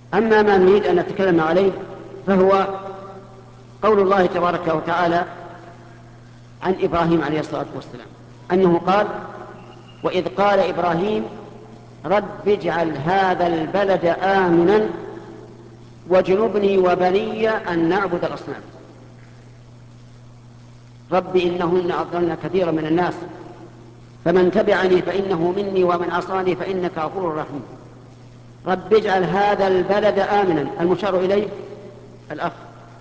أما ما نريد أن نتكلم عليه فهو قول الله تبارك وتعالى عن إبراهيم عليه الصلاة والسلام أنه قال: وإذ قال إبراهيم رب اجعل هذا البلد آمنا واجنبني وبني أن نعبد الأصنام. رب إنهن أضللن كثيرا من الناس فمن تبعني فإنه مني ومن عصاني فإنك غفور رحيم. رب اجعل هذا البلد آمنا، المشار إليه الأخ.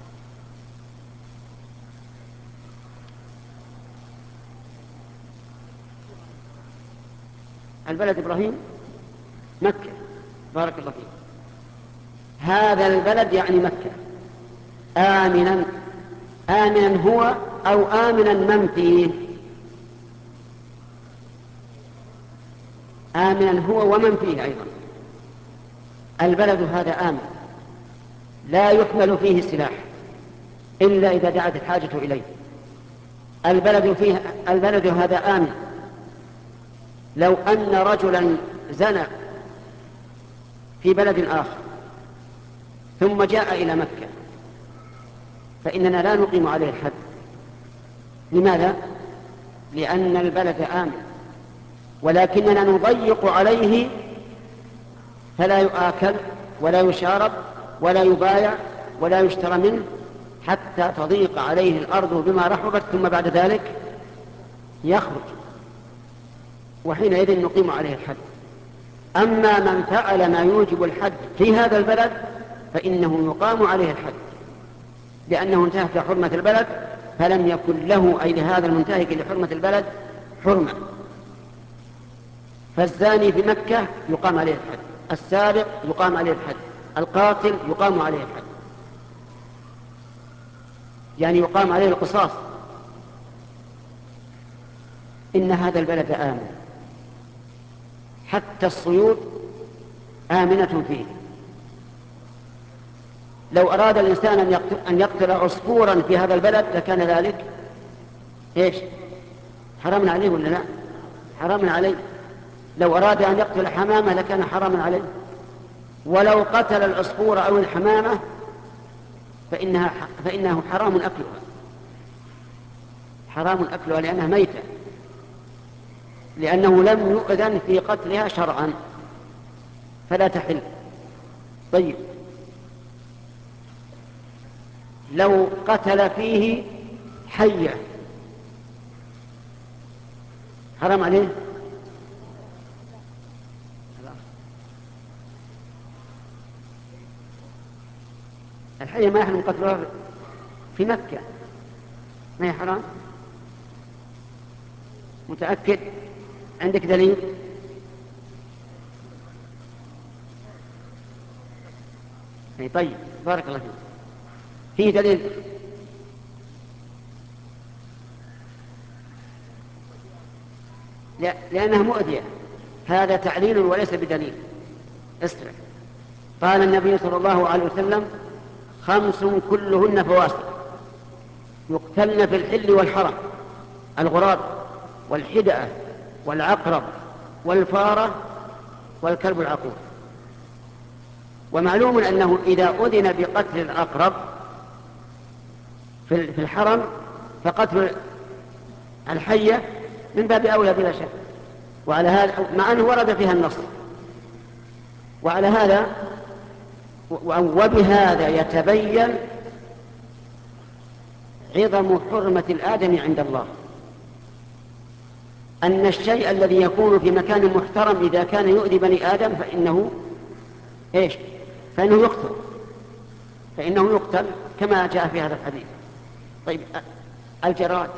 البلد إبراهيم مكة، بارك الله فيك. هذا البلد يعني مكة آمنا، آمنا هو أو آمنا من فيه؟ آمنا هو ومن فيه أيضا. البلد هذا آمن لا يحمل فيه سلاح إلا إذا دعت الحاجة إليه. البلد هذا آمن. لو أن رجلا زنى في بلد آخر ثم جاء إلى مكة فإننا لا نقيم عليه الحد. لماذا؟ لأن البلد آمن، ولكننا نضيق عليه فلا يؤكل ولا يشارب ولا يبايع ولا يشترى منه حتى تضيق عليه الأرض بما رحبت ثم بعد ذلك يخرج، وحينئذ نقيم عليه الحد. أما من فعل ما يوجب الحد في هذا البلد فإنه يقام عليه الحد، لأنه انتهك حرمة البلد فلم يكن له أي لهذا المنتهك لحرمة البلد حرمة. فالزاني في مكة يقام عليه الحد، السارق يقام عليه الحد، القاتل يقام عليه الحد، يعني يقام عليه القصاص. إن هذا البلد آمن، حتى الصيود آمنة فيه. لو أراد الإنسان أن يقتل عصفورا في هذا البلد لكان ذلك إيش؟ حرام عليه ولا لا؟ حرام عليه. لو أراد أن يقتل حمامة لكان حراما عليه. ولو قتل العصفور أو الحمامة فإنه حرام أكلها، حرام أكلها لأنها ميتة، لأنه لم يؤذن في قتلها شرعا فلا تحل. طيب، لو قتل فيه حية حرام عليه؟ الحية ما يحرم قتلها في مكة، ما هي حرام؟ متأكد؟ عندك دليل؟ أي طيب، بارك الله فيك. فيه دليل؟ لا، لأنها مؤذية. هذا تعليل وليس بدليل. اسمع، قال النبي صلى الله عليه وسلم: 5 كلهن فواسق يقتلن في الحل والحرم: الغراب والحدأة والعقرب والفارة والكلب العقور. ومعلوم أنه إذا أذن بقتل العقرب في الحرم فقتل الحية من باب أولى بلا شك، وعلى هذا مع أنه ورد فيها النص. وعلى هذا وبهذا يتبين عظم حرمة الآدم عند الله، أن الشيء الذي يكون في مكان محترم إذا كان يؤذي بني آدم فإنه إيش؟ فإنه يقتل كما جاء في هذا الحديث. طيب، الجراد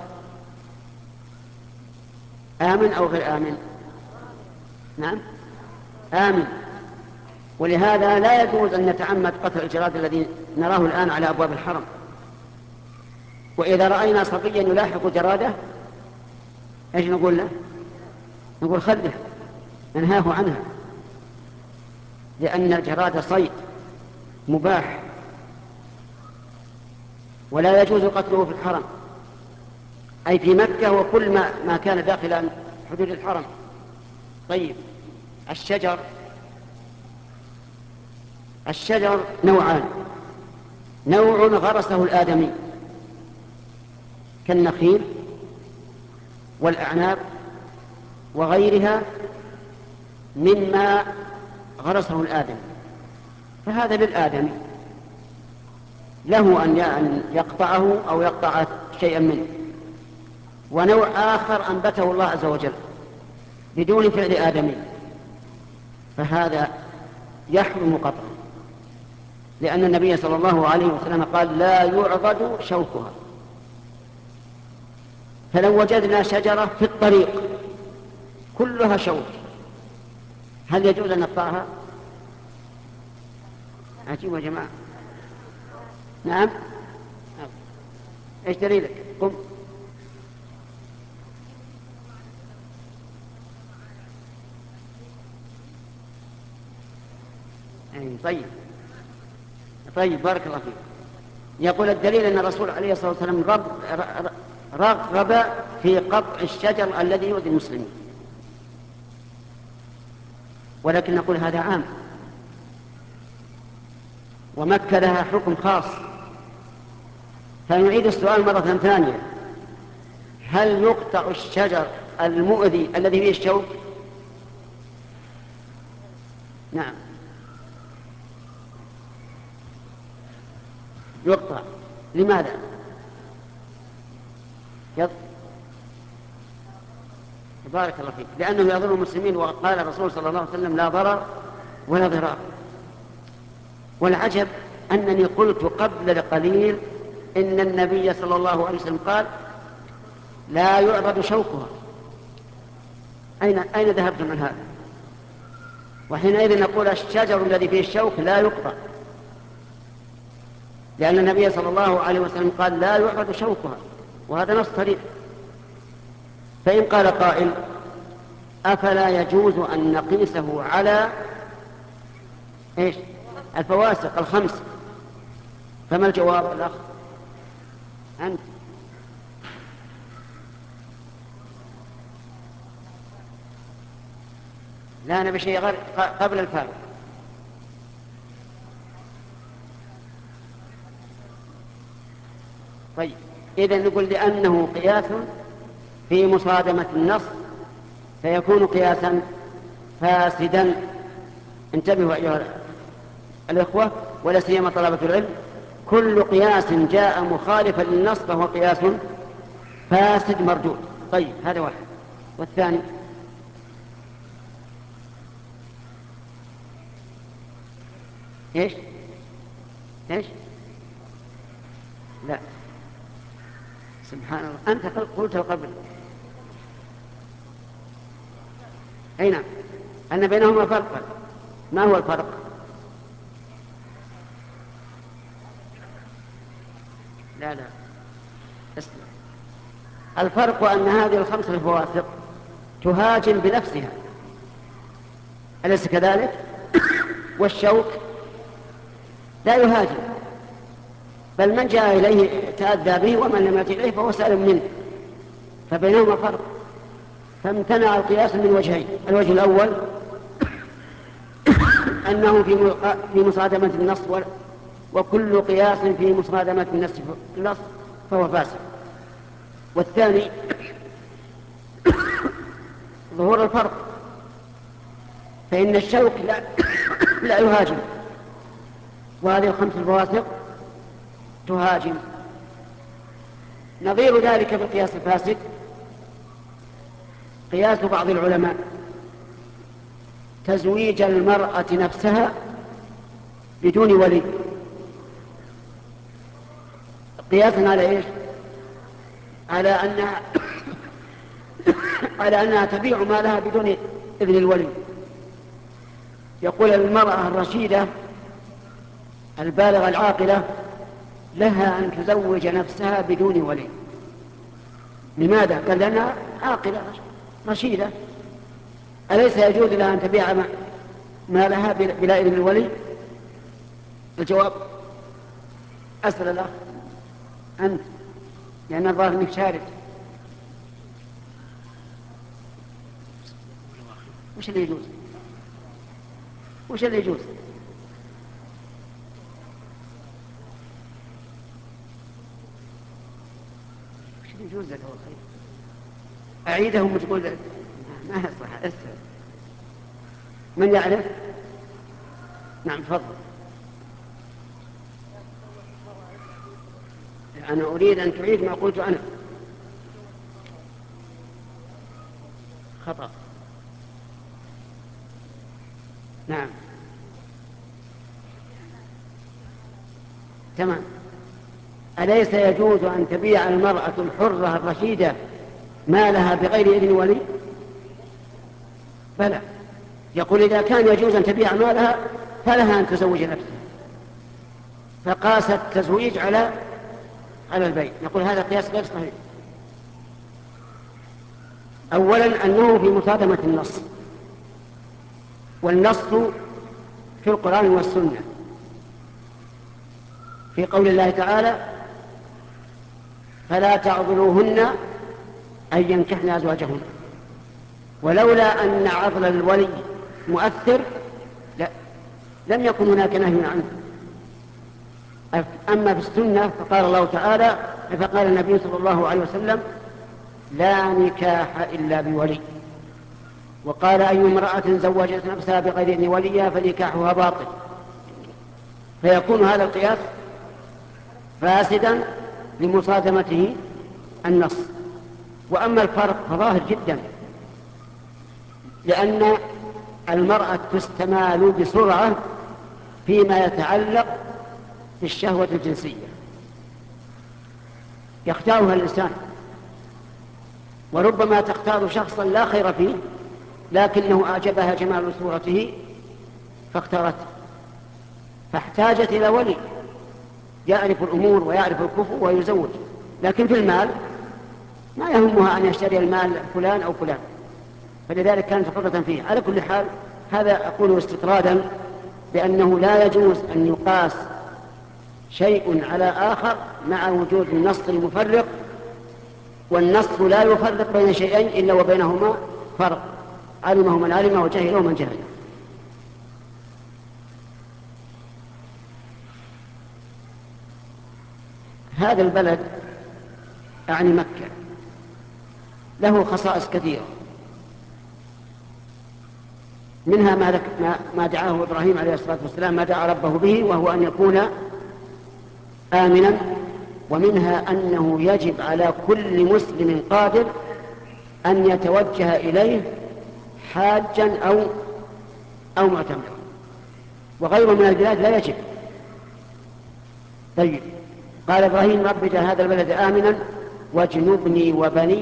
آمن أو غير آمن؟ نعم آمن. ولهذا لا يجوز أن نتعمد قتل الجراد الذي نراه الآن على أبواب الحرم. وإذا رأينا صبيا يلاحق جرادة إيش نقول له؟ نقول خله، ننهاه عنها، لأن الجراد صيد مباح ولا يجوز قتله في الحرم، أي في مكة وكل ما كان داخل حدود الحرم. طيب، الشجر الشجر نوعان: نوع غرسه الآدمي كالنخيل والأعناب وغيرها مما غرسه الآدمي، فهذا للآدمي، له أن يقطعه أو يقطع شيئا منه. ونوع آخر أنبته الله عز وجل بدون فعل آدمي، فهذا يحرم قطعه، لأن النبي صلى الله عليه وسلم قال: لا يعضد شوكها. فلو وجدنا شجرة في الطريق كلها شوك، هل يجوز أن نقطعها؟ عجيب يا جماعة. نعم. ايش دليلك؟ قم. طيب بارك الله فيك. يقول الدليل أن الرسول عليه الصلاة والسلام رغب في قطع الشجر الذي يؤذي المسلمين، ولكن نقول هذا عام، ومكة لها حكم خاص. فنعيد السؤال مرة ثانية: هل يقطع الشجر المؤذي الذي فيه الشوك؟ نعم يقطع. لماذا؟ بارك الله فيك. لأنه يضر المسلمين، وقال الرسول صلى الله عليه وسلم: لا ضرر ولا ضرار. والعجب أنني قلت قبل قليل إن النبي صلى الله عليه وسلم قال: لا يعضد شوكها. أين ذهبتم من هذا؟ وحينئذ نقول الشجر الذي فيه الشوك لا يقطع، لأن النبي صلى الله عليه وسلم قال: لا يعضد شوكها، وهذا نص صريح. فإن قال قائل: أفلا يجوز أن نقيسه على إيش؟ الفواسق الخمس؟ فما الجواب الأخ أنت؟ لا، أنا بشيء غير قبل الفارق. طيب إذن نقول لأنه قياس في مصادمة النص فيكون قياسا فاسدا. انتبهوا أيها الإخوة، ولا سيما طلبة العلم: كل قياس جاء مخالفا للنص فهو قياس فاسد مردود. طيب هذا واحد. والثاني: ايش؟ لا، سبحان الله، أنت قلت قبل. أي نعم، أن بينهما فرقا. ما هو الفرق؟ لا اسمع. الفرق أن هذه الخمس الفواسق تهاجم بنفسها، أليس كذلك؟ والشوك لا يهاجم، بل من جاء إليه تأذى به، ومن لم يأتي إليه فهو سالم منه. فبينهما فرق، فامتنع القياس من وجهين: الوجه الأول أنه في مصادمة النص، وكل قياس في مصادمة النص فهو فاسد. والثاني ظهور الفرق، فإن الشوك لا يهاجم، وهذه الخمس الفواسق تهاجم. نظير ذلك بالقياس الفاسد قياس بعض العلماء: تزويج المرأة نفسها بدون ولي، قياسا على ايش؟ على أنها تبيع مالها بدون إذن الولي. يقول المرأة الرشيدة البالغة العاقلة لها أن تزوج نفسها بدون ولي. لماذا؟ قال: لأنها عاقلة رشيدة. أليس يجوز لها أن تبيع مالها بلا إذن الولي؟ الجواب: أسأل الأخ أنت، لأن الظاهر أنك شارد. وش اللي يجوز؟ يجوز لك هو خير. أعيدهم وتقول ما يصلح أسهل. من يعرف؟ نعم تفضل. أنا أريد أن تعيد ما قلت أنا. خطأ. نعم تمام. أليس يجوز أن تبيع المرأة الحرة الرشيدة مالها بغير إذن ولي؟ بلى. يقول إذا كان يجوز أن تبيع مالها فلها أن تزوج نفسها، فقاس التزويج على البيع. نقول هذا قياس غير صحيح. أولا أنه في مصادمة النص، والنص في القرآن والسنة في قول الله تعالى فلا تعضلوهن أن ينكحن أزواجهن، ولولا أن عضل الولي مؤثر لم يكن هناك نهي عنه. أما في السنة فقال الله تعالى، فقال النبي صلى الله عليه وسلم لا نكاح إلا بولي، وقال أي امرأة زوجت نفسها بغير إذن وليها فنكاحها باطل. فيكون هذا القياس فاسدا لمصادمته النص. وأما الفرق فظاهر جدا، لأن المرأة تستمال بسرعة فيما يتعلق بالشهوة الجنسية، يختارها الإنسان، وربما تختار شخصا لا خير فيه لكنه أعجبها جمال صورته فاختارته، فاحتاجت إلى ولي يعرف الأمور ويعرف الكفو ويزوج. لكن في المال ما يهمها أن يشتري المال فلان أو فلان، فلذلك كانت حرة فيه. على كل حال هذا أقوله استطرادا، بأنه لا يجوز أن يقاس شيء على آخر مع وجود النص المفرق، والنص لا يفرق بين شيئين إلا وبينهما فرق، علمه من علم وجهله من جهل. هذا البلد أعني مكة له خصائص كثيرة، منها ما دعاه إبراهيم عليه الصلاة والسلام، ما دعا ربه به، وهو أن يكون آمنا. ومنها أنه يجب على كل مسلم قادر أن يتوجه إليه حاجا أو معتمرا، وغيره من البلاد لا يجب. طيب، قال إبراهيم رب اجعل هذا البلد آمنا واجنبني وبني